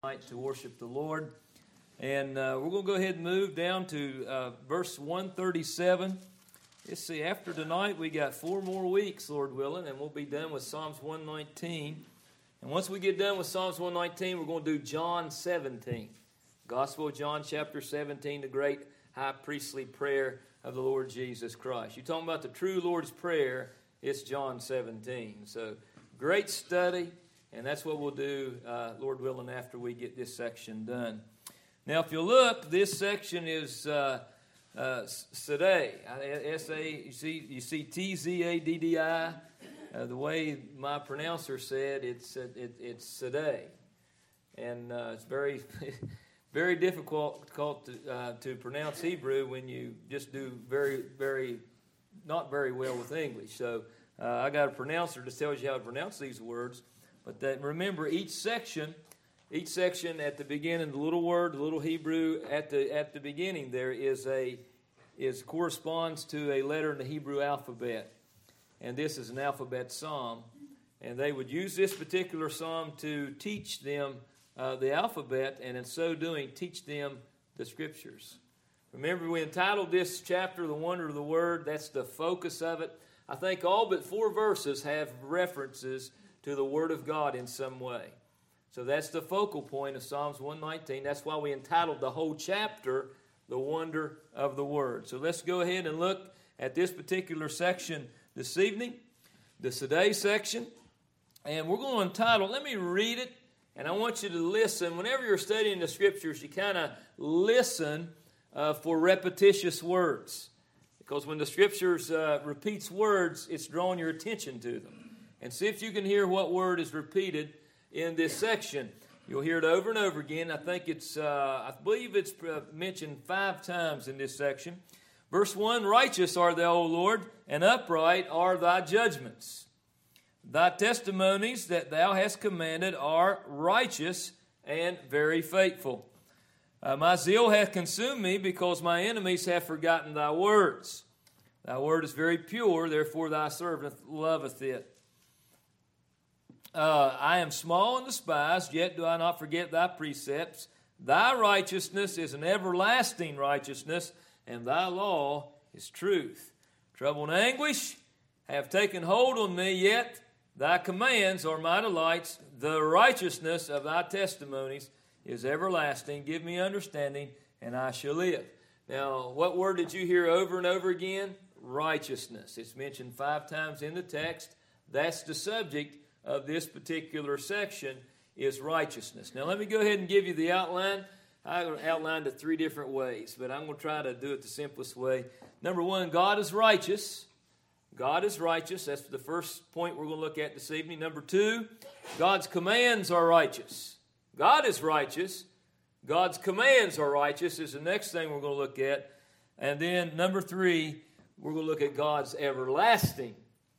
To worship the Lord. And we're going to go ahead and move down to verse 137. Let's see, after tonight we got 4 more weeks, Lord willing, and we'll be done with Psalms 119. And once we get done with Psalms 119, we're going to do John 17. Gospel of John chapter 17, the great high priestly prayer of the Lord Jesus Christ. You're talking about the true Lord's Prayer, it's John 17. So, great study. And that's what we'll do, Lord willing, after we get this section done. Now, if you look, this section is Sadai. S-A, you see T-Z-A-D-D-I. The way my pronouncer said, it's Sadai. And it's very, very difficult to pronounce Hebrew when you just do not very well with English. So I got a pronouncer that tells you how to pronounce these words. But remember, each section at the beginning, the little word, the little Hebrew at the beginning there corresponds to a letter in the Hebrew alphabet, and this is an alphabet psalm. And they would use this particular psalm to teach them the alphabet, and in so doing, teach them the Scriptures. Remember, we entitled this chapter "The Wonder of the Word." That's the focus of it. I think all but 4 verses have references to the Word of God in some way. So that's the focal point of Psalms 119. That's why we entitled the whole chapter, The Wonder of the Word. So let's go ahead and look at this particular section this evening, the Sadai section. And we're going to entitle, let me read it, and I want you to listen. Whenever you're studying the Scriptures, you kind of listen for repetitious words. Because when the Scriptures repeats words, it's drawing your attention to them. And see if you can hear what word is repeated in this section. You'll hear it over and over again. I believe it's mentioned 5 times in this section. Verse 1, "Righteous art thou, O Lord, and upright are thy judgments. Thy testimonies that thou hast commanded are righteous and very faithful. My zeal hath consumed me, because my enemies have forgotten thy words. Thy word is very pure, therefore thy servant loveth it. I am small and despised, yet do I not forget thy precepts. Thy righteousness is an everlasting righteousness, and thy law is truth. Trouble and anguish have taken hold on me, yet thy commands are my delights. The righteousness of thy testimonies is everlasting. Give me understanding, and I shall live." Now, what word did you hear over and over again? Righteousness. It's mentioned 5 times in the text. That's the subject of this particular section, is righteousness. Now let me go ahead and give you the outline. I outlined it 3 different ways, but I'm going to try to do it the simplest way. Number 1, God is righteous. God is righteous. That's the first point we're going to look at this evening. Number 2, God's commands are righteous. God is righteous. God's commands are righteous is the next thing we're going to look at. And then number 3, we're going to look at God's everlasting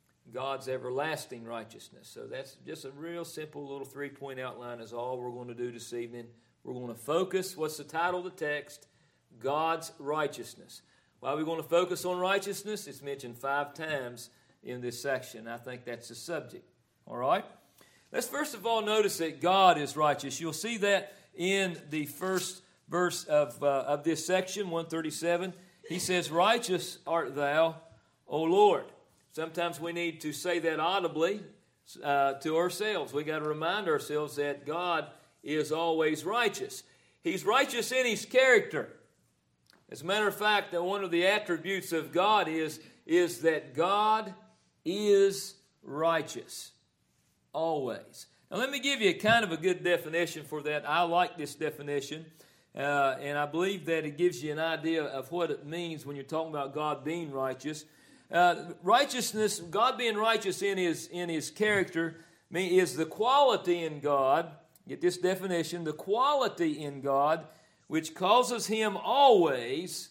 righteousness. So that's just a real simple little 3-point outline is all we're going to do this evening. We're going to focus, what's the title of the text? God's righteousness. Why are we going to focus on righteousness? It's mentioned 5 times in this section. I think that's the subject. All right? Let's first of all notice that God is righteous. You'll see that in the first verse of this section, 137. He says, "Righteous art thou, O Lord." Sometimes we need to say that audibly to ourselves. We got to remind ourselves that God is always righteous. He's righteous in His character. As a matter of fact, that one of the attributes of God is that God is righteous. Always. Now let me give you kind of a good definition for that. I like this definition. And I believe that it gives you an idea of what it means when you're talking about God being righteous. Righteousness, God being righteous in his character, is the quality in God. Get this definition: the quality in God which causes Him always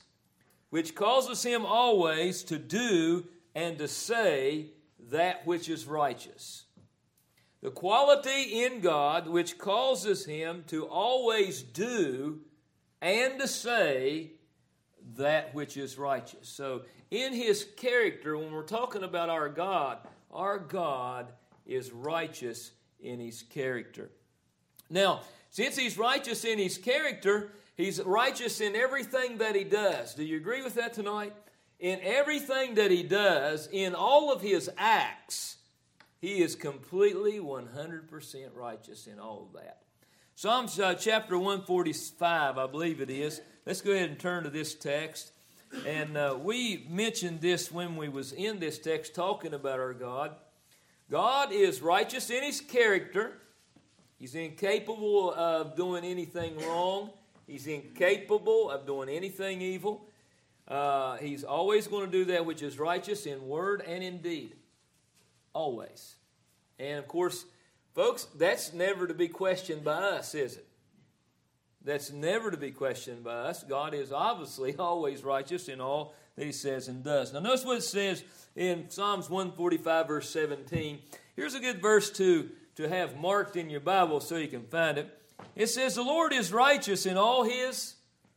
to do and to say that which is righteous. The quality in God which causes Him to always do and to say that which is righteous. So in His character, when we're talking about our God is righteous in His character. Now, Since He's righteous in His character, He's righteous in everything that He does. Do you agree with that tonight? In everything that He does, in all of His acts, He is completely 100% righteous in all of that. Psalms chapter 145, I believe it is. Let's go ahead and turn to this text. And we mentioned this when we was in this text talking about our God. God is righteous in His character. He's incapable of doing anything wrong. He's incapable of doing anything evil. He's always going to do that which is righteous in word and in deed. Always. And of course, folks, that's never to be questioned by us, is it? That's never to be questioned by us. God is obviously always righteous in all that He says and does. Now notice what it says in Psalms 145 verse 17. Here's a good verse to have marked in your Bible so you can find it. It says, the Lord is righteous in all His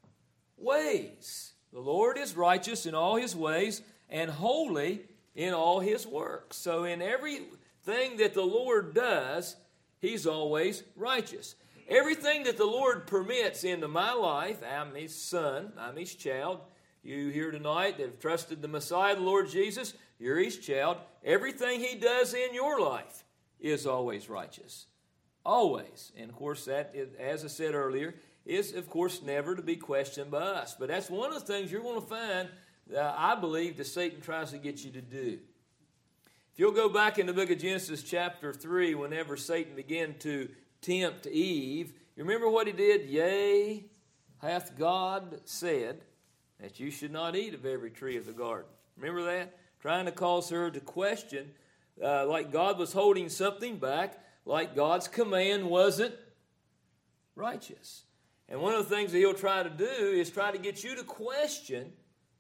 ways. The Lord is righteous in all His ways and holy in all His works. So in everything that the Lord does, He's always righteous. Everything that the Lord permits into my life, I'm His son, I'm His child. You here tonight that have trusted the Messiah, the Lord Jesus, you're His child. Everything He does in your life is always righteous. Always. And of course that, is, as I said earlier, is of course never to be questioned by us. But that's one of the things you're going to find, I believe, that Satan tries to get you to do. If you'll go back in the book of Genesis chapter 3, whenever Satan began to tempt Eve, you remember what he did? Yea, hath God said that you should not eat of every tree of the garden. Remember that? Trying to cause her to question, like God was holding something back, like God's command wasn't righteous. And one of the things that he'll try to do is try to get you to question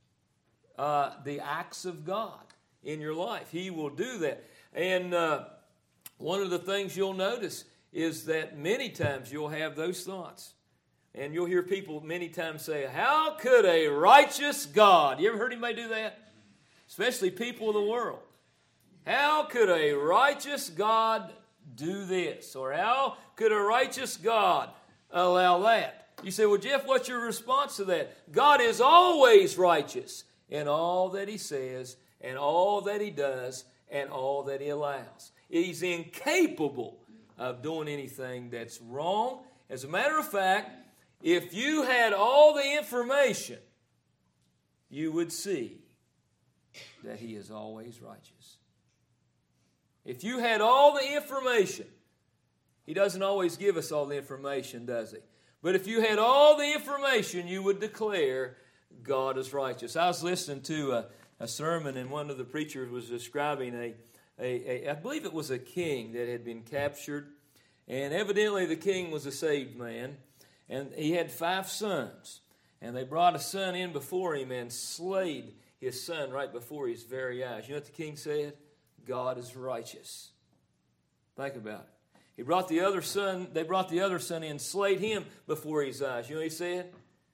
the acts of God in your life. He will do that. And one of the things you'll notice is that many times you'll have those thoughts. And you'll hear people many times say, how could a righteous God? You ever heard anybody do that? Especially people of the world. How could a righteous God do this? Or how could a righteous God allow that? You say, well, Jeff, what's your response to that? God is always righteous in all that He says and all that He does and all that He allows. He's incapable of doing anything that's wrong. As a matter of fact, if you had all the information, you would see that He is always righteous. If you had all the information, He doesn't always give us all the information, does He? But if you had all the information, you would declare God is righteous. I was listening to a sermon, and one of the preachers was describing I believe it was a king that had been captured, and evidently the king was a saved man, and he had 5 sons, and they brought a son in before him and slayed his son right before his very eyes. You know what the king said? God is righteous. Think about it. They brought the other son in and slayed him before his eyes. You know what he said?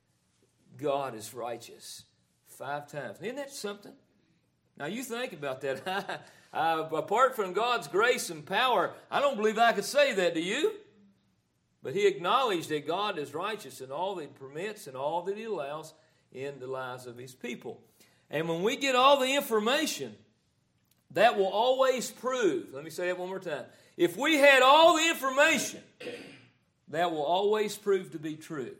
God is righteous. 5 times. Isn't that something? Now you think about that. Apart from God's grace and power, I don't believe I could say that, do you? But he acknowledged that God is righteous in all that He permits and all that He allows in the lives of His people. And when we get all the information, that will always prove, let me say that one more time. If we had all the information, that will always prove to be true.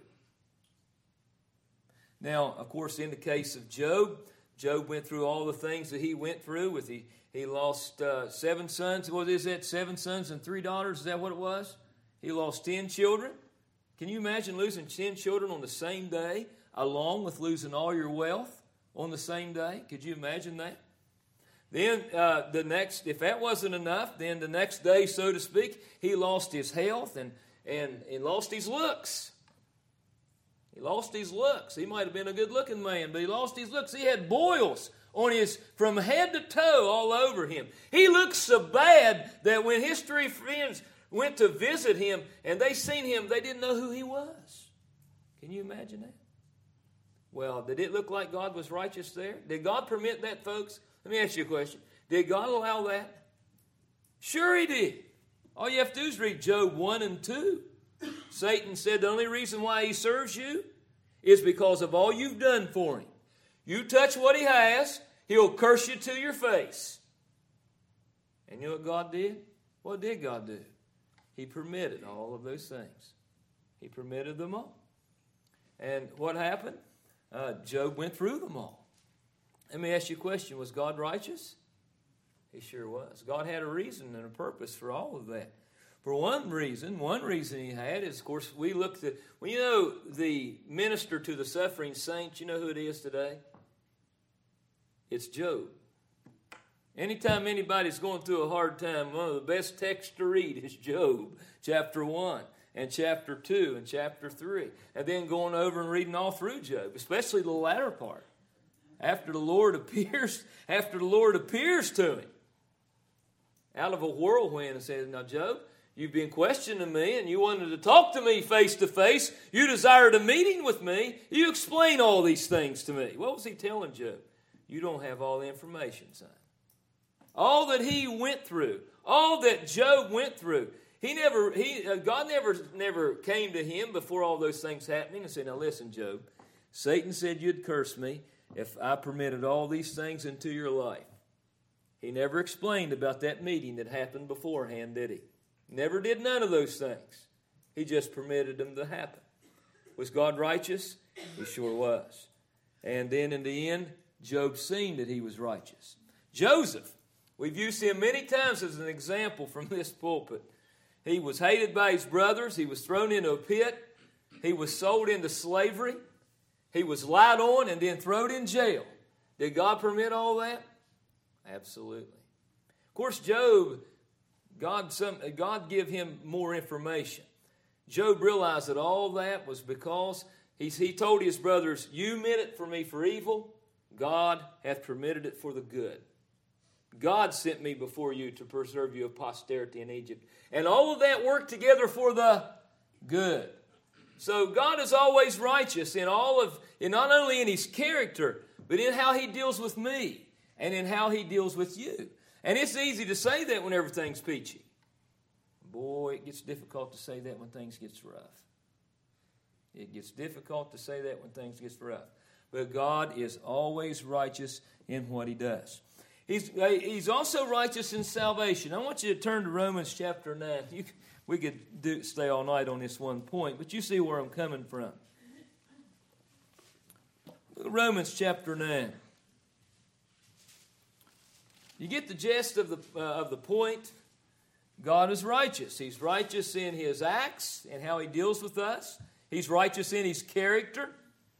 Now, of course, in the case of Job, Job went through all the things that he went through. He lost 7 sons. What is that? 7 sons and 3 daughters. Is that what it was? He lost 10 children. Can you imagine losing 10 children on the same day, along with losing all your wealth on the same day? Could you imagine that? Then if that wasn't enough, then the next day, so to speak, he lost his health and lost his looks. He lost his looks. He might have been a good-looking man, but he lost his looks. He had boils on from head to toe all over him. He looked so bad that when his 3 friends went to visit him and they seen him, they didn't know who he was. Can you imagine that? Well, did it look like God was righteous there? Did God permit that, folks? Let me ask you a question. Did God allow that? Sure He did. All you have to do is read Job 1 and 2. Satan said the only reason why he serves you is because of all you've done for him. You touch what he has, he'll curse you to your face. And you know what God did? What did God do? He permitted all of those things. He permitted them all. And what happened? Job went through them all. Let me ask you a question. Was God righteous? He sure was. God had a reason and a purpose for all of that. For one reason he had is, of course, we looked at, well, you know, the minister to the suffering saints, you know who it is today? It's Job. Anytime anybody's going through a hard time, one of the best texts to read is Job, chapter 1 and chapter 2 and chapter 3. And then going over and reading all through Job, especially the latter part. After the Lord appears to him out of a whirlwind and says, now, Job, you've been questioning me and you wanted to talk to me face to face. You desired a meeting with me. You explain all these things to me. What was he telling Job? You don't have all the information, son. All that he went through, all that Job went through, God never came to him before all those things happening and said, now listen, Job, Satan said you'd curse me if I permitted all these things into your life. He never explained about that meeting that happened beforehand, did he? Never did none of those things. He just permitted them to happen. Was God righteous? He sure was. And then in the end, Job seen that he was righteous. Joseph, we've used him many times as an example from this pulpit. He was hated by his brothers. He was thrown into a pit. He was sold into slavery. He was lied on and then thrown in jail. Did God permit all that? Absolutely. Of course, Job, God gave him more information. Job realized that all that was because he told his brothers, you meant it for me for evil. God hath permitted it for the good. God sent me before you to preserve you of posterity in Egypt. And all of that worked together for the good. So God is always righteous in not only in his character, but in how he deals with me and in how he deals with you. And it's easy to say that when everything's peachy. Boy, it gets difficult to say that when things get rough. It gets difficult to say that when things get rough. But God is always righteous in what he does. He's also righteous in salvation. I want you to turn to Romans chapter 9. We could stay all night on this one point, but you see where I'm coming from. Romans chapter 9. You get the gist of the point. God is righteous. He's righteous in his acts and how he deals with us. He's righteous in his character.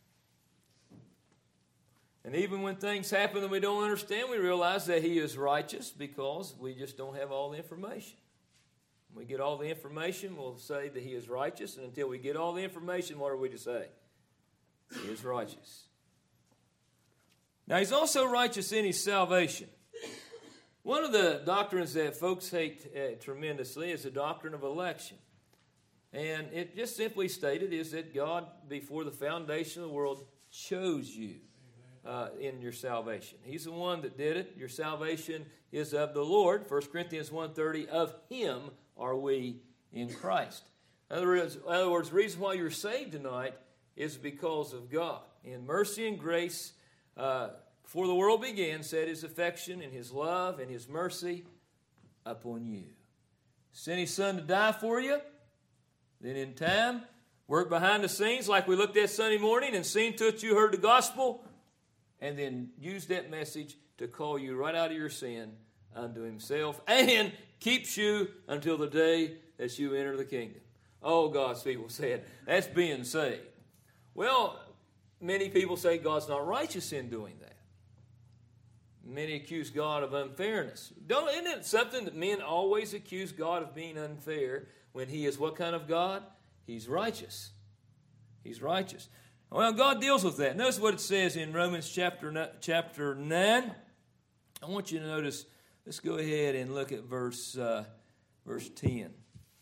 And even when things happen that we don't understand, we realize that he is righteous because we just don't have all the information. When we get all the information, we'll say that he is righteous. And until we get all the information, what are we to say? He is righteous. Now, he's also righteous in his salvation. One of the doctrines that folks hate tremendously is the doctrine of election. And it just simply stated is that God, before the foundation of the world, chose you in your salvation. He's the one that did it. Your salvation is of the Lord. 1 Corinthians 1:30, of him are we in Christ. In other words, the reason why you're saved tonight is because of God. In mercy and grace, before the world began, set his affection and his love and his mercy upon you. Sent his son to die for you. Then in time, work behind the scenes like we looked at Sunday morning and seen to it you heard the gospel. And then use that message to call you right out of your sin unto himself and keeps you until the day that you enter the kingdom. Oh, God's people said, that's being saved. Well, many people say God's not righteous in doing that. Many accuse God of unfairness. Isn't it something that men always accuse God of being unfair when he is what kind of God? He's righteous. He's righteous. Well, God deals with that. Notice what it says in Romans chapter 9. I want you to notice, let's go ahead and look at verse 10.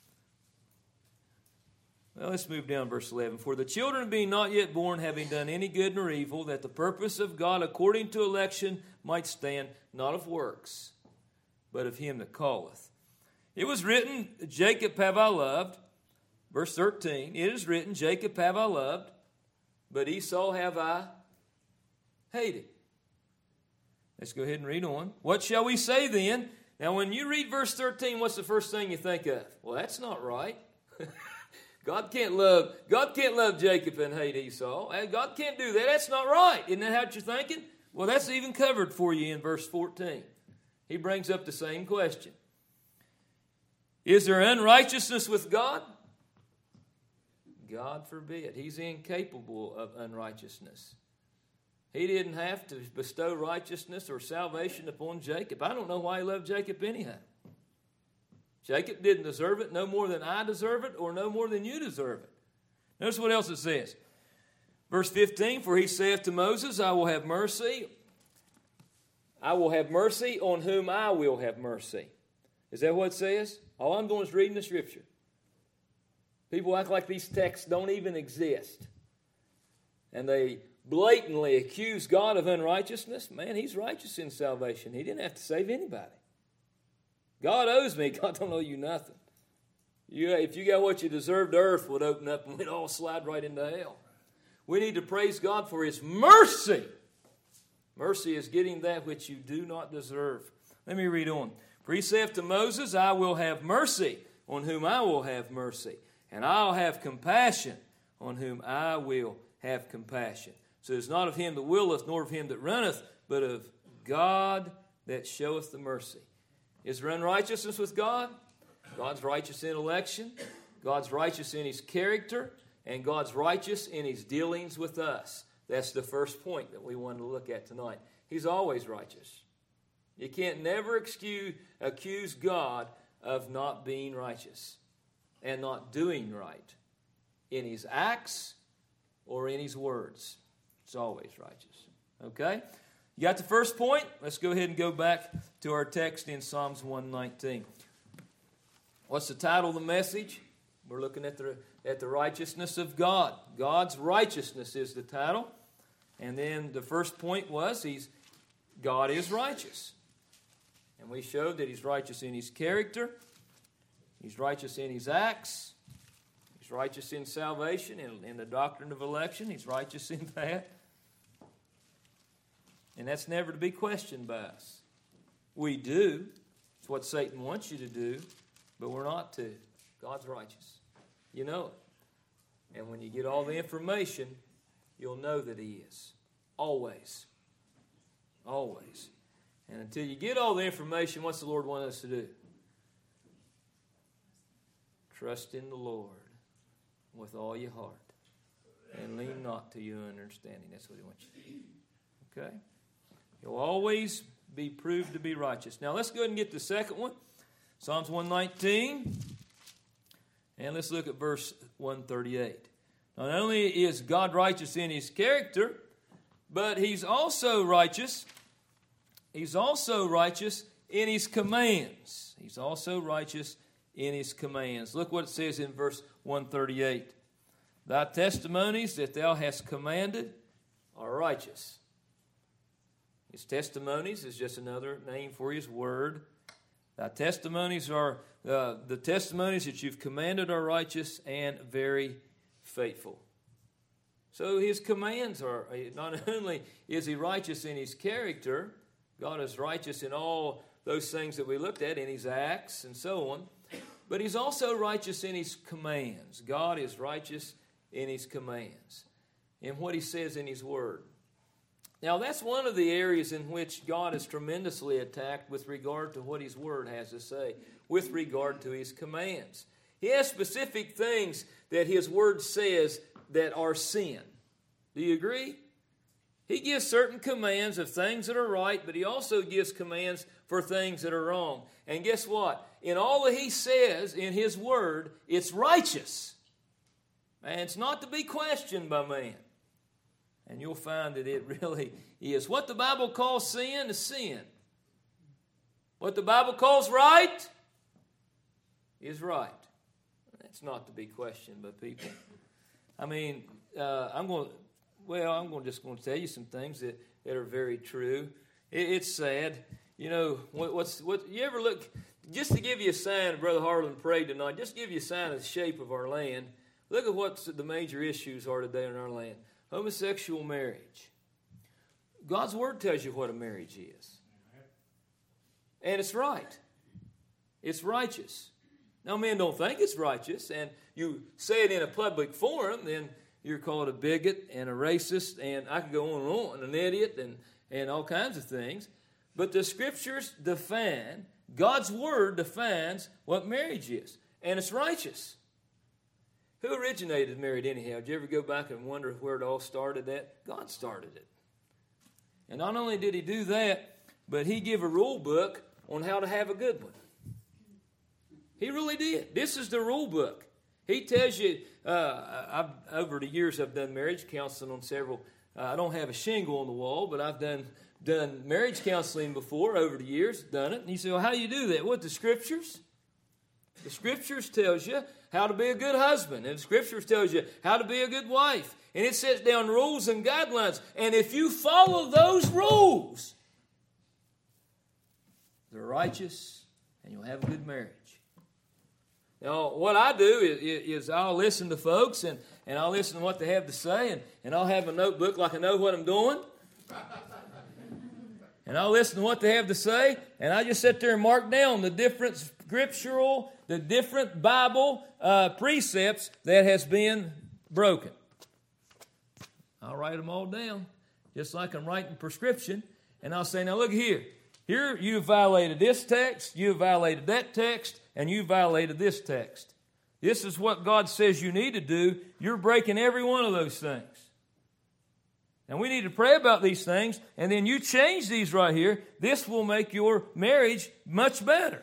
Well, let's move down to verse 11. For the children being not yet born, having done any good nor evil, that the purpose of God according to election might stand, not of works, but of him that calleth. It was written, Jacob have I loved, Verse 13, it is written, Jacob have I loved, but Esau have I hated. Let's go ahead and read on. What shall we say then? Now, when you read verse 13, what's the first thing you think of? Well, that's not right. God can't love Jacob and hate Esau. God can't do that. That's not right. Isn't that what you're thinking? Well, that's even covered for you in verse 14. He brings up the same question. Is there unrighteousness with God? God forbid. He's incapable of unrighteousness. He didn't have to bestow righteousness or salvation upon Jacob. I don't know why he loved Jacob anyhow. Jacob didn't deserve it no more than I deserve it or no more than you deserve it. Notice what else it says. Verse 15, for he saith to Moses, I will have mercy. I will have mercy on whom I will have mercy. Is that what it says? All I'm doing is reading the Scripture. People act like these texts don't even exist. And they blatantly accuse God of unrighteousness. Man, He's righteous in salvation. He didn't have to save anybody. God owes me. God don't owe you nothing. If you got what you deserved, the earth would open up and we'd all slide right into hell. We need to praise God for His mercy. Mercy is getting that which you do not deserve. Let me read on. For he saith to Moses, I will have mercy on whom I will have mercy, and I'll have compassion on whom I will have compassion. So it's not of him that willeth, nor of him that runneth, but of God that showeth the mercy. Is there unrighteousness with God? God's righteous in election. God's righteous in His character. And God's righteous in His dealings with us. That's the first point that we wanted to look at tonight. He's always righteous. You can't never accuse God of not being righteous and not doing right in His acts or in His words. It's always righteous. Okay? You got the first point? Let's go ahead and go back to our text in Psalms 119. What's the title of the message? We're looking at the righteousness of God. God's righteousness is the title. And then the first point was God is righteous. And we showed that He's righteous in His character. He's righteous in His acts. He's righteous in salvation, in the doctrine of election. He's righteous in that. And that's never to be questioned by us. We do. It's what Satan wants you to do, but we're not to. God's righteous. You know it. And when you get all the information, you'll know that He is. Always. Always. And until you get all the information, what's the Lord want us to do? Trust in the Lord with all your heart. And lean not to your understanding. That's what He wants you to do. Okay? You'll always be proved to be righteous. Now let's go ahead and get the second one. Psalms 119. And let's look at verse 138. Not only is God righteous in His character, but He's also righteous. He's also righteous in His commands. He's also righteous in His commands. Look what it says in verse 138. Thy testimonies that Thou hast commanded are righteous. His testimonies is just another name for His word. Thy testimonies are, the testimonies that You've commanded are righteous and very faithful. So His commands are, not only is He righteous in His character, God is righteous in all those things that we looked at, in His acts and so on, but He's also righteous in His commands. God is righteous in His commands, in what He says in His word. Now, that's one of the areas in which God is tremendously attacked with regard to what His word has to say, with regard to His commands. He has specific things that His word says that are sin. Do you agree? He gives certain commands of things that are right, but He also gives commands for things that are wrong. And guess what? In all that He says in His word, it's righteous. And it's not to be questioned by man. And you'll find that it really is. What the Bible calls sin is sin. What the Bible calls right is right. It's not to be questioned by people. I mean, I'm just going to tell you some things that are very true. It's sad. You know, what you ever look, just to give you a sign, Brother Harlan prayed tonight, just to give you a sign of the shape of our land, look at what the major issues are today in our land. Homosexual marriage. God's Word tells you what a marriage is. And it's right. It's righteous. Now, men don't think it's righteous, and you say it in a public forum, then you're called a bigot and a racist, and I could go on, an idiot, and all kinds of things. But the Scriptures define, God's Word defines what marriage is, and it's righteous. Who originated marriage anyhow? Did you ever go back and wonder where it all started at? God started it. And not only did He do that, but He gave a rule book on how to have a good one. He really did. This is the rule book. He tells you, over the years I've done marriage counseling on several, I don't have a shingle on the wall, but I've done marriage counseling before over the years, done it. And you say, well, how do you do that? What, the Scriptures? The Scriptures tells you how to be a good husband. And the Scriptures tells you how to be a good wife. And it sets down rules and guidelines. And if you follow those rules, they're righteous and you'll have a good marriage. Now, what I do is I'll listen to folks and I'll listen to what they have to say, and I'll have a notebook like I know what I'm doing. And I'll listen to what they have to say, and I just sit there and mark down the different scriptural, the different Bible precepts that has been broken. I'll write them all down, just like I'm writing prescription, and I'll say, now look here. Here you violated this text, you violated that text, and you violated this text. This is what God says you need to do. You're breaking every one of those things. And we need to pray about these things, and then you change these right here. This will make your marriage much better.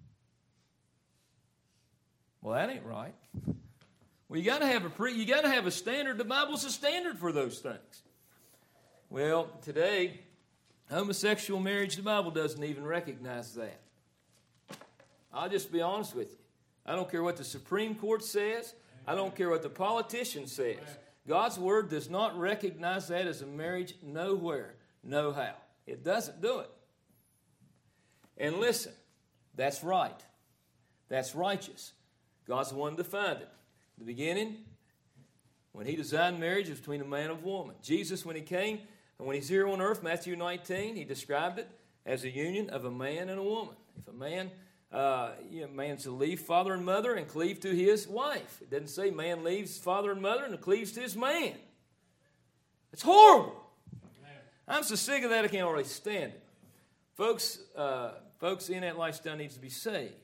Well, that ain't right. Well, you got to have a standard. The Bible's a standard for those things. Well, today, homosexual marriage, the Bible doesn't even recognize that. I'll just be honest with you. I don't care what the Supreme Court says. I don't care what the politician says. God's Word does not recognize that as a marriage nowhere, no how. It doesn't do it. And listen, that's right. That's righteous. God's the one who defined it. In the beginning, when He designed marriage, it was between a man and a woman. Jesus, when He came, and when He's here on earth, Matthew 19, He described it as a union of a man and a woman. If a man... man's to leave father and mother and cleave to his wife. It doesn't say man leaves father and mother and cleaves to his man. It's horrible. I'm so sick of that I can't already stand it. Folks in that lifestyle needs to be saved.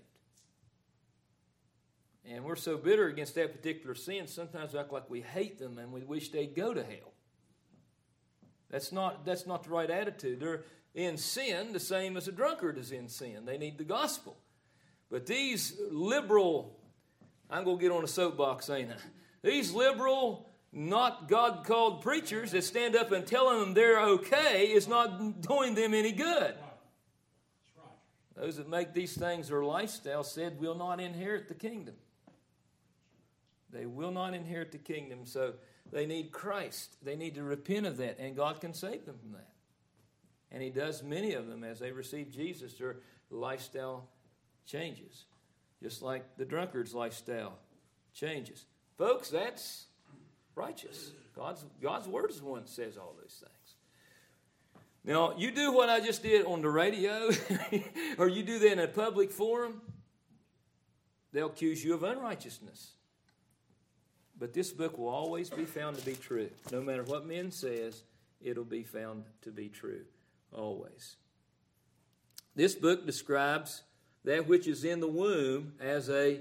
And we're so bitter against that particular sin, sometimes we act like we hate them and we wish they'd go to hell. That's not the right attitude. They're in sin the same as a drunkard is in sin. They need the gospel. But these liberal, I'm going to get on a soapbox, ain't I? These liberal, not God-called preachers that stand up and telling them they're okay is not doing them any good. Those that make these things their lifestyle said will not inherit the kingdom. They will not inherit the kingdom, so they need Christ. They need to repent of that, and God can save them from that. And He does many of them as they receive Jesus. Their lifestyle changes, just like the drunkard's lifestyle changes. Folks, that's righteous. God's Word is the one that says all those things. Now, you do what I just did on the radio, or you do that in a public forum, they'll accuse you of unrighteousness. But this book will always be found to be true. No matter what men says, it'll be found to be true. Always. This book describes that which is in the womb as a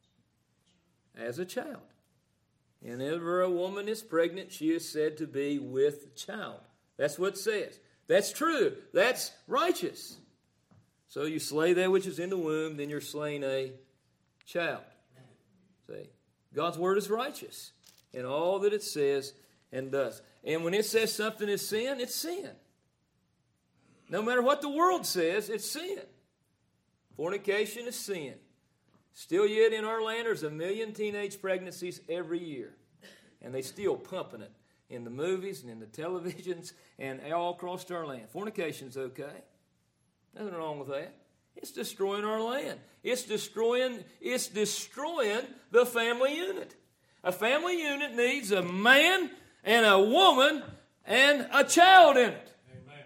child. And whenever a woman is pregnant, she is said to be with child. That's what it says. That's true. That's righteous. So you slay that which is in the womb, then you're slaying a child. See? God's Word is righteous in all that it says and does. And when it says something is sin, it's sin. No matter what the world says, it's sin. Fornication is sin. Still yet in our land, there's 1 million teenage pregnancies every year. And they still pumping it in the movies and in the televisions and all across our land. Fornication's okay. Nothing wrong with that. It's destroying our land. It's destroying the family unit. A family unit needs a man and a woman and a child in it. Amen.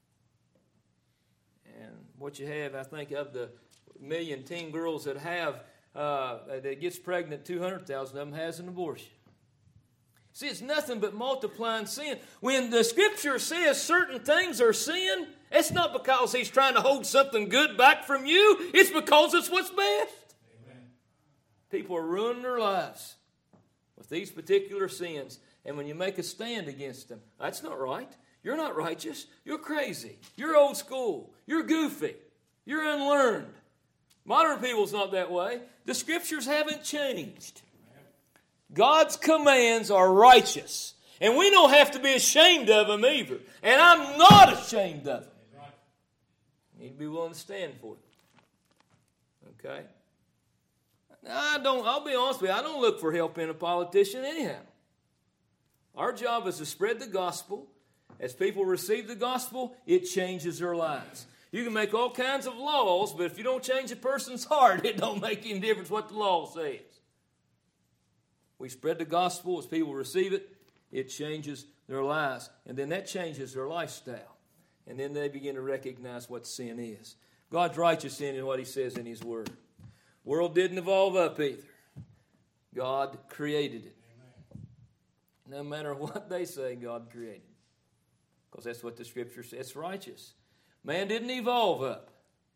And what you have, I think, of the million teen girls that that gets pregnant, 200,000 of them has an abortion. See, it's nothing but multiplying sin. When the Scripture says certain things are sin, it's not because He's trying to hold something good back from you. It's because it's what's best. Amen. People are ruining their lives with these particular sins. And when you make a stand against them, that's not right. You're not righteous. You're crazy. You're old school. You're goofy. You're unlearned. Modern people's not that way. The Scriptures haven't changed. God's commands are righteous. And we don't have to be ashamed of them either. And I'm not ashamed of them. You need to be willing to stand for it. Okay? Now, I'll be honest with you, I don't look for help in a politician anyhow. Our job is to spread the gospel. As people receive the gospel, it changes their lives. You can make all kinds of laws, but if you don't change a person's heart, it don't make any difference what the law says. We spread the gospel. As people receive it, it changes their lives. And then that changes their lifestyle. And then they begin to recognize what sin is. God's righteous in what He says in His Word. The world didn't evolve up either. God created it. No matter what they say, God created it. Because that's what the Scripture says. It's righteous. Man didn't evolve up.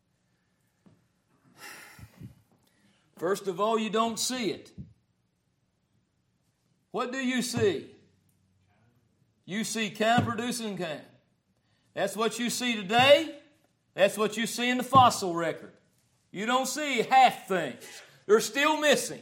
First of all, you don't see it. What do you see? You see kind producing kind. That's what you see today. That's what you see in the fossil record. You don't see half things. They're still missing.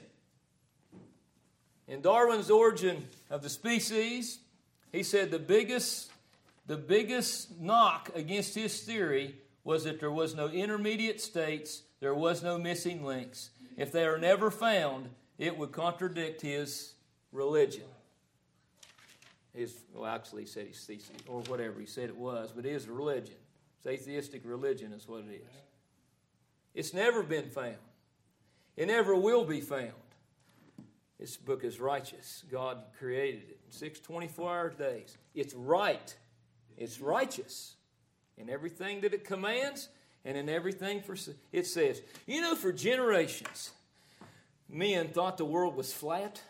In Darwin's Origin of the Species, he said the biggest knock against his theory was that there was no intermediate states, there was no missing links. If they are never found, it would contradict his religion. Actually he said his thesis, or whatever he said it was, but his religion. It's atheistic religion is what it is. It's never been found. It never will be found. This book is righteous. God created it in 6 24-hour days. It's right. It's righteous in everything that it commands and in everything it says. You know, for generations, men thought the world was flat.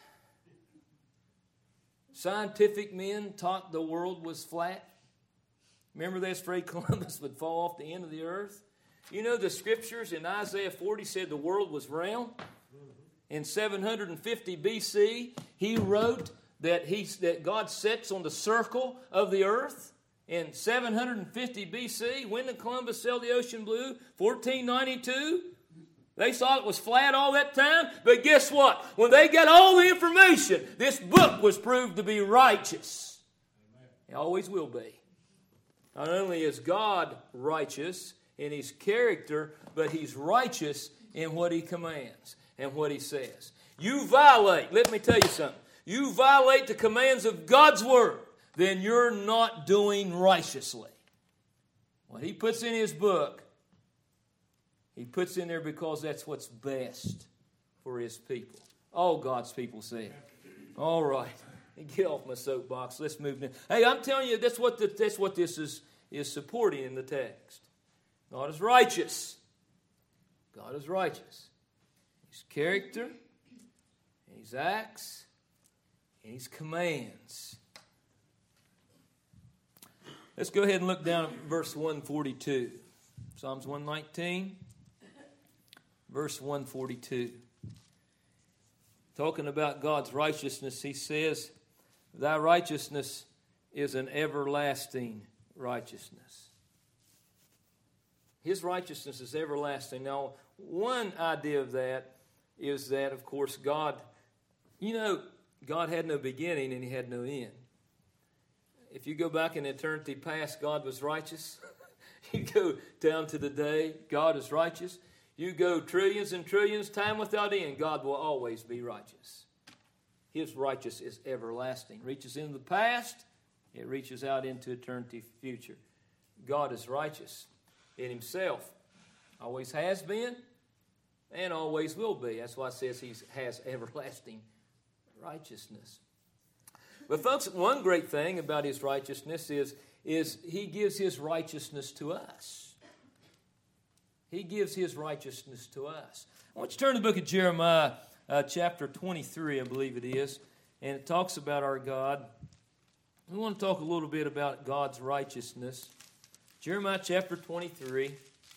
Scientific men thought the world was flat. Remember they was afraid Columbus would fall off the end of the earth? You know the Scriptures in Isaiah 40 said the world was round? In 750 BC, he wrote that God sits on the circle of the earth. In 750 BC, when did Columbus sail the ocean blue? 1492. They thought it was flat all that time, but guess what? When they got all the information, this book was proved to be righteous. It always will be. Not only is God righteous in His character, but He's righteous in what He commands and what He says. You violate, let me tell you something. You violate the commands of God's Word, then you're not doing righteously. What He puts in His book, He puts in there because that's what's best for His people. All God's people say. All right. Get off my soapbox. Let's move now. Hey, I'm telling you, that's what this is supporting in the text. God is righteous. God is righteous. His character, and His acts, and His commands. Let's go ahead and look down at verse 142. Psalms 119, verse 142. Talking about God's righteousness, he says, "Thy righteousness is an everlasting righteousness." His righteousness is everlasting. Now, one idea of that is that, of course, God had no beginning and He had no end. If you go back in eternity past, God was righteous. You go down to the day, God is righteous. You go trillions and trillions, time without end, God will always be righteous. His righteousness is everlasting. Reaches into the past, it reaches out into eternity future. God is righteous in Himself. Always has been and always will be. That's why it says He has everlasting righteousness. But folks, one great thing about His righteousness is He gives His righteousness to us. He gives His righteousness to us. I want you to turn to the book of Jeremiah, chapter 23, I believe it is, and it talks about our God. We want to talk a little bit about God's righteousness. Jeremiah chapter 23.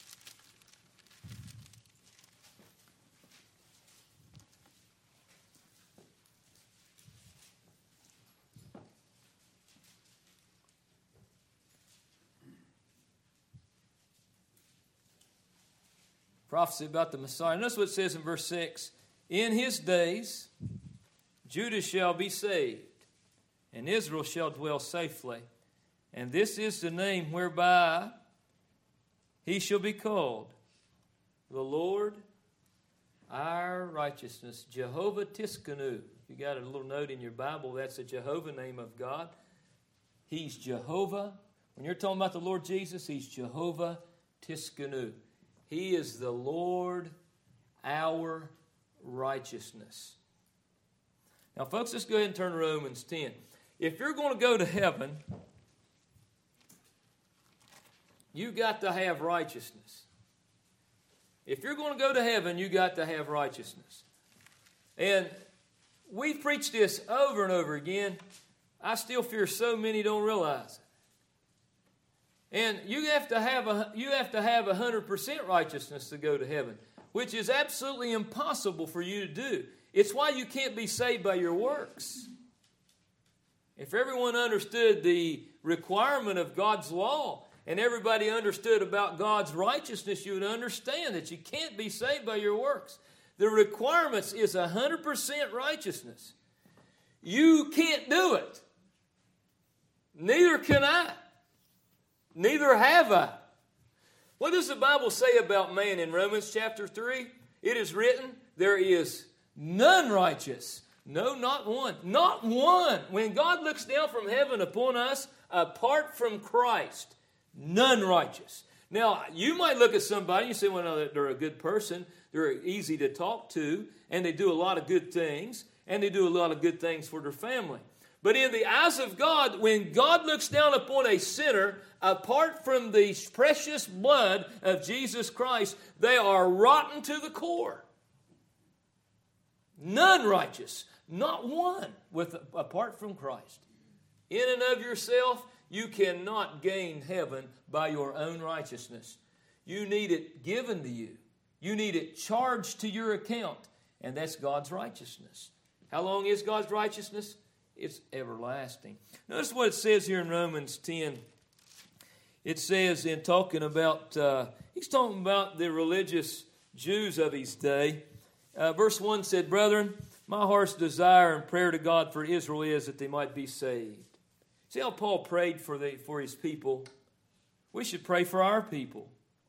Prophecy about the Messiah. Notice what it says in verse 6. In His days, Judah shall be saved, and Israel shall dwell safely. And this is the name whereby He shall be called, the Lord our righteousness. Jehovah Tiskanu. If you got a little note in your Bible, that's a Jehovah name of God. He's Jehovah. When you're talking about the Lord Jesus, He's Jehovah Tiskanu. He is the Lord our righteousness. Now, folks, let's go ahead and turn to Romans 10. If you're going to go to heaven, you got to have righteousness. If you're going to go to heaven, you got to have righteousness. And we've preached this over and over again. I still fear so many don't realize it. And you have to have 100% righteousness to go to heaven, which is absolutely impossible for you to do. It's why you can't be saved by your works. If everyone understood the requirement of God's law and everybody understood about God's righteousness, you would understand that you can't be saved by your works. The requirements is 100% righteousness. You can't do it. Neither can I. Neither have I. What does the Bible say about man in Romans chapter 3? It is written, there is none righteous. No, not one. Not one. When God looks down from heaven upon us, apart from Christ, none righteous. Now, you might look at somebody and you say, well, no, they're a good person. They're easy to talk to, and they do a lot of good things, and they do a lot of good things for their family. But in the eyes of God, when God looks down upon a sinner, apart from the precious blood of Jesus Christ, they are rotten to the core. None righteous, not one, apart from Christ. In and of yourself, you cannot gain heaven by your own righteousness. You need it given to you. You need it charged to your account, and that's God's righteousness. How long is God's righteousness? It's everlasting. Notice what it says here in Romans 10. It says in talking about, he's talking about the religious Jews of his day. Verse 1 said, Brethren, my heart's desire and prayer to God for Israel is that they might be saved. See how Paul prayed for his people? We should pray for our people.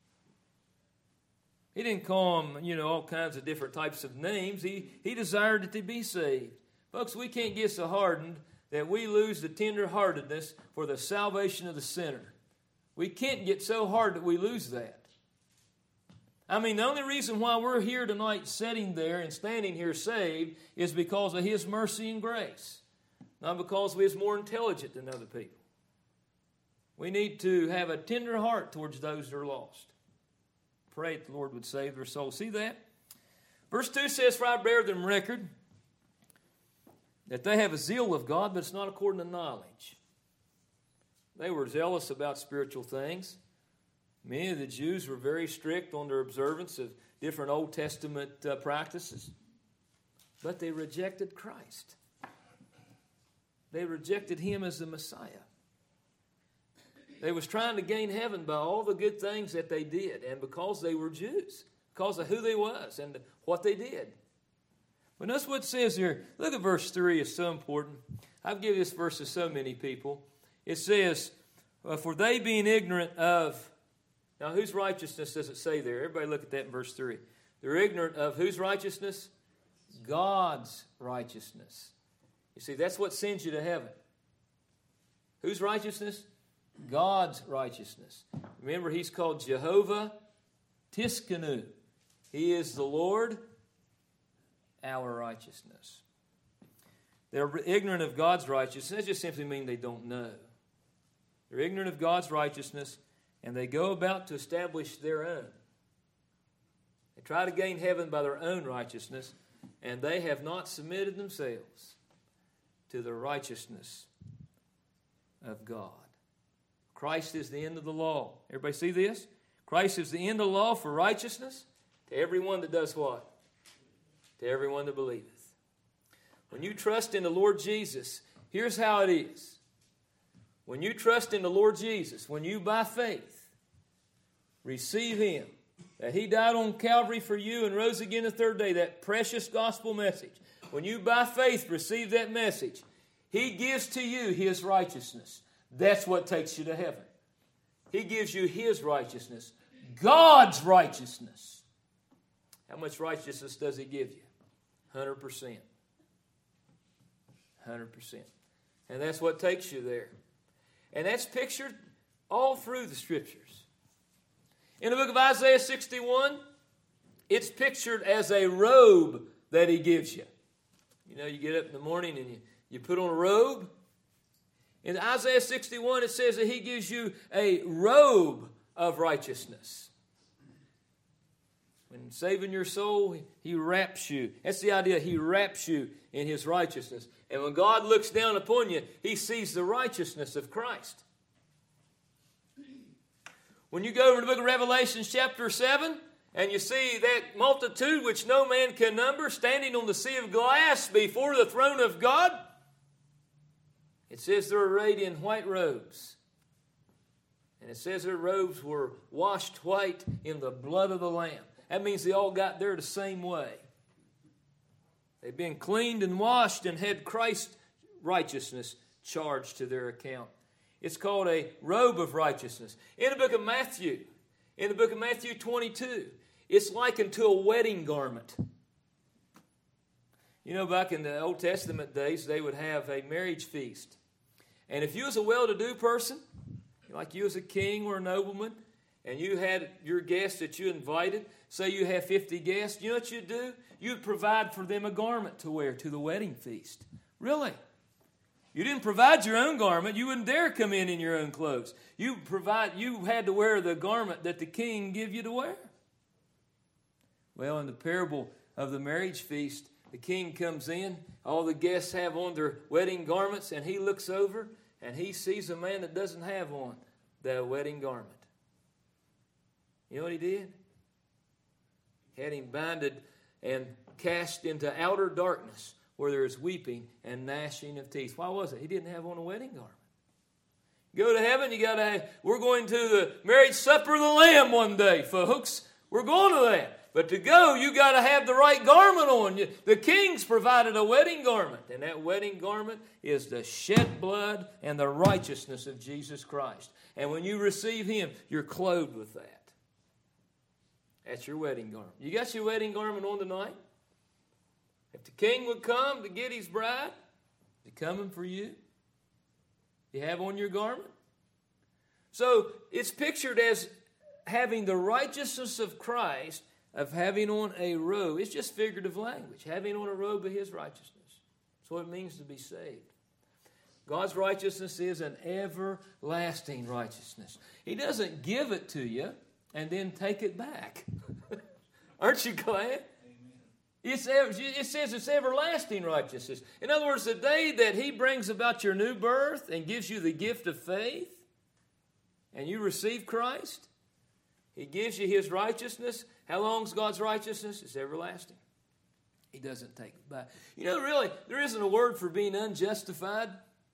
He didn't call them, all kinds of different types of names. He desired that they be saved. Folks, we can't get so hardened that we lose the tender-heartedness for the salvation of the sinner. We can't get so hard that we lose that. I mean, the only reason why we're here tonight sitting there and standing here saved is because of His mercy and grace, not because we're more intelligent than other people. We need to have a tender heart towards those that are lost. Pray that the Lord would save their souls. See that? Verse 2 says, For I bear them record that they have a zeal of God, but it's not according to knowledge. They were zealous about spiritual things. Many of the Jews were very strict on their observance of different Old Testament practices. But they rejected Christ. They rejected Him as the Messiah. They was trying to gain heaven by all the good things that they did, and because they were Jews, because of who they was and what they did. But notice what it says here. Look at verse 3. It's so important. I've given this verse to so many people. It says, For they being ignorant of... Now, whose righteousness does it say there? Everybody look at that in verse 3. They're ignorant of whose righteousness? God's righteousness. You see, that's what sends you to heaven. Whose righteousness? God's righteousness. Remember, He's called Jehovah Tiskanu. He is the Lord, our righteousness. They're ignorant of God's righteousness. That just simply means they don't know. They're ignorant of God's righteousness, and they go about to establish their own. They try to gain heaven by their own righteousness, and they have not submitted themselves to the righteousness of God. Christ is the end of the law. Everybody see this? Christ is the end of the law for righteousness to everyone that does what? To everyone that believeth. When you trust in the Lord Jesus, here's how it is. When you trust in the Lord Jesus, when you by faith receive Him, that He died on Calvary for you and rose again the third day, that precious gospel message, when you by faith receive that message, He gives to you His righteousness. That's what takes you to heaven. He gives you His righteousness, God's righteousness. How much righteousness does He give you? 100%. 100%. And that's what takes you there. And that's pictured all through the Scriptures. In the book of Isaiah 61, it's pictured as a robe that He gives you. You know, you get up in the morning and you put on a robe. In Isaiah 61, it says that He gives you a robe of righteousness. When saving your soul, He wraps you. That's the idea. He wraps you in His righteousness. And when God looks down upon you, He sees the righteousness of Christ. When you go over to the book of Revelation chapter 7, and you see that multitude which no man can number standing on the sea of glass before the throne of God, it says they're arrayed in white robes. And it says their robes were washed white in the blood of the Lamb. That means they all got there the same way. They've been cleaned and washed and had Christ's righteousness charged to their account. It's called a robe of righteousness. In the book of Matthew 22, it's likened to a wedding garment. You know, back in the Old Testament days, they would have a marriage feast. And if you was a well-to-do person, like you was a king or a nobleman, and you had your guests that you invited, say you have 50 guests, you know what you'd do? You'd provide for them a garment to wear to the wedding feast. Really? You didn't provide your own garment. You wouldn't dare come in your own clothes. You had to wear the garment that the king gave you to wear. Well, in the parable of the marriage feast, the king comes in, all the guests have on their wedding garments, and he looks over and he sees a man that doesn't have on the wedding garment. You know what he did? He had him bound and cast into outer darkness where there is weeping and gnashing of teeth. Why was it? He didn't have on a wedding garment. Go to heaven, we're going to the marriage supper of the Lamb one day, folks. We're going to that. But to go, you got to have the right garment on. The king's provided a wedding garment, and that wedding garment is the shed blood and the righteousness of Jesus Christ. And when you receive Him, you're clothed with that. That's your wedding garment. You got your wedding garment on tonight? If the king would come to get his bride, is he coming for you? You have on your garment? So it's pictured as having the righteousness of Christ, of having on a robe. It's just figurative language. Having on a robe of His righteousness. That's what it means to be saved. God's righteousness is an everlasting righteousness. He doesn't give it to you and then take it back. Aren't you glad? It says it's everlasting righteousness. In other words, the day that He brings about your new birth and gives you the gift of faith, and you receive Christ, He gives you His righteousness. How long's God's righteousness? It's everlasting. He doesn't take it back. You know, really, there isn't a word for being unjustified.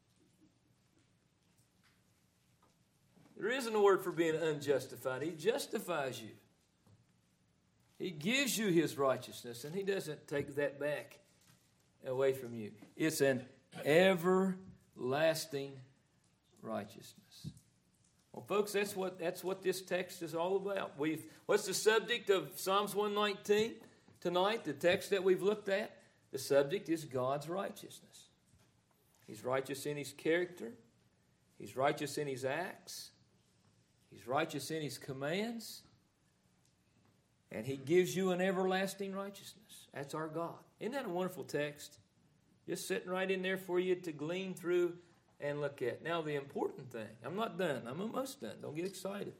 There isn't a word for being unjustified. He justifies you. He gives you His righteousness, and He doesn't take that back away from you. It's an everlasting righteousness. Well, folks, that's what this text is all about. What's the subject of Psalms 119 tonight, the text that we've looked at? The subject is God's righteousness. He's righteous in His character. He's righteous in His acts. He's righteous in His commands. And He gives you an everlasting righteousness. That's our God. Isn't that a wonderful text? Just sitting right in there for you to glean through and look at. Now, the important thing, I'm not done. I'm almost done. Don't get excited.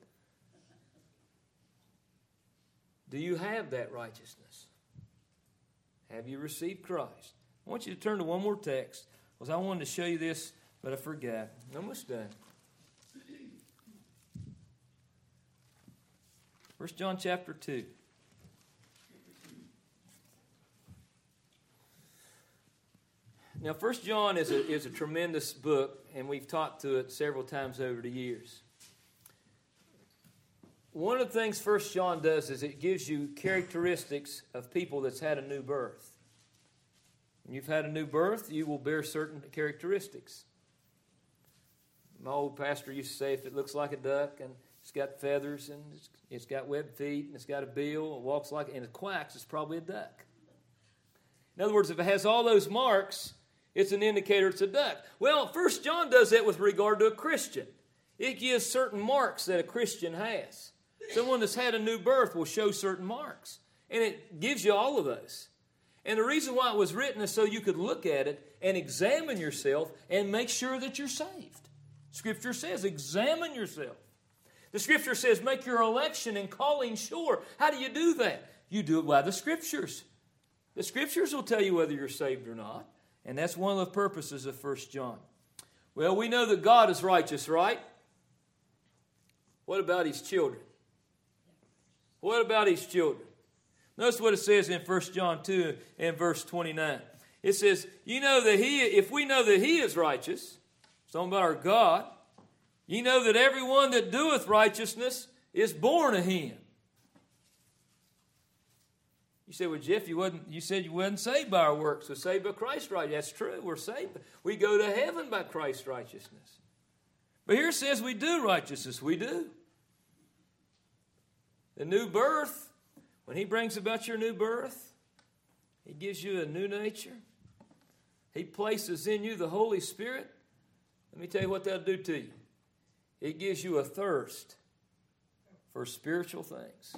Do you have that righteousness? Have you received Christ? I want you to turn to one more text, because I wanted to show you this, but I forgot. I'm almost done. 1 John chapter 2. Now, 1 John is a tremendous book, and we've talked to it several times over the years. One of the things 1 John does is it gives you characteristics of people that's had a new birth. When you've had a new birth, you will bear certain characteristics. My old pastor used to say, if it looks like a duck, and it's got feathers, and it's got webbed feet, and it's got a bill, it walks like, and it quacks, it's probably a duck. In other words, if it has all those marks, it's an indicator it's a duck. Well, 1 John does that with regard to a Christian. It gives certain marks that a Christian has. Someone that's had a new birth will show certain marks. And it gives you all of those. And the reason why it was written is so you could look at it and examine yourself and make sure that you're saved. Scripture says, examine yourself. The Scripture says, make your election and calling sure. How do you do that? You do it by the Scriptures. The Scriptures will tell you whether you're saved or not. And that's one of the purposes of 1 John. Well, we know that God is righteous, right? What about His children? What about His children? Notice what it says in 1 John 2 and verse 29. It says, if we know that He is righteous, it's talking about our God, ye know that everyone that doeth righteousness is born of Him. You say, well, Jeff, you said you wasn't saved by our works. We're saved by Christ's righteousness. That's true. We're saved. We go to heaven by Christ's righteousness. But here it says we do righteousness. We do. The new birth, when He brings about your new birth, He gives you a new nature. He places in you the Holy Spirit. Let me tell you what that'll do to you. It gives you a thirst for spiritual things.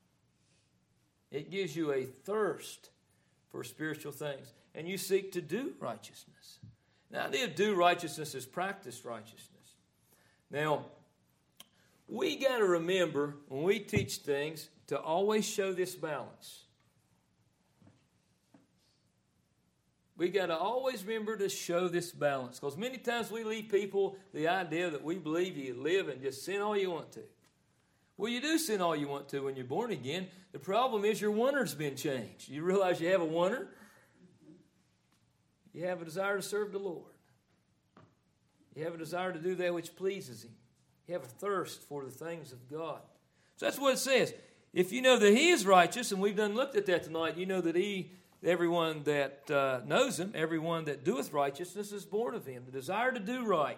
It gives you a thirst for spiritual things. And you seek to do righteousness. Now, the idea of do righteousness is practice righteousness. Now, we got to remember when we teach things to always show this balance. We got to always remember to show this balance. Because many times we leave people the idea that we believe you live and just sin all you want to. Well, you do sin all you want to when you're born again. The problem is your wanter's been changed. You realize you have a wanter? You have a desire to serve the Lord. You have a desire to do that which pleases Him. You have a thirst for the things of God. So that's what it says. If you know that He is righteous, and we've done looked at that tonight, you know that everyone that knows Him, everyone that doeth righteousness is born of Him. The desire to do right,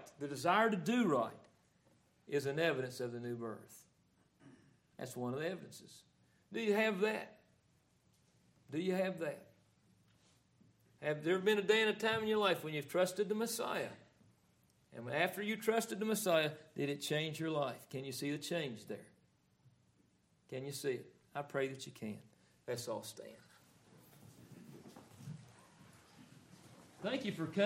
is an evidence of the new birth. That's one of the evidences. Do you have that? Do you have that? Have there been a day and a time in your life when you've trusted the Messiah? And after you trusted the Messiah, did it change your life? Can you see the change there? Can you see it? I pray that you can. Let's all stand. Thank you for coming.